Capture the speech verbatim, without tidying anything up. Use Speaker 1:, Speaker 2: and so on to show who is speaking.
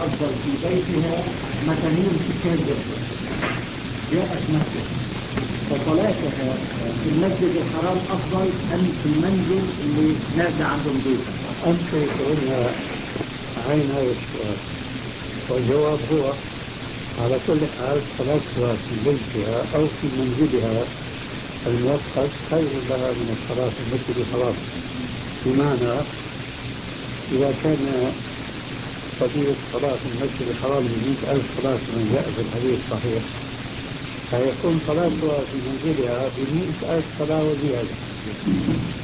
Speaker 1: أفضل في بيتها مكانين كتير جدا. جاءت مسجد فصلاتها في المسجد الحرام أفضل أم في المنزل اللي نازل عندهم ضيفة؟
Speaker 2: أنت تقولها عين هذا السؤال، والجواب هو على كل حال صلاتها في بيتها أو في منزلها المؤقت خير لها من الصلاة في المسجد الحرام. بمعنى إذا كان فضيلة الصلاة في المسجد الحرام بمئة ألف صلاة كما جاء في الحديث الصحيح، فيكون صلاتها في منزلها بمئة ألف صلاة وزيادة.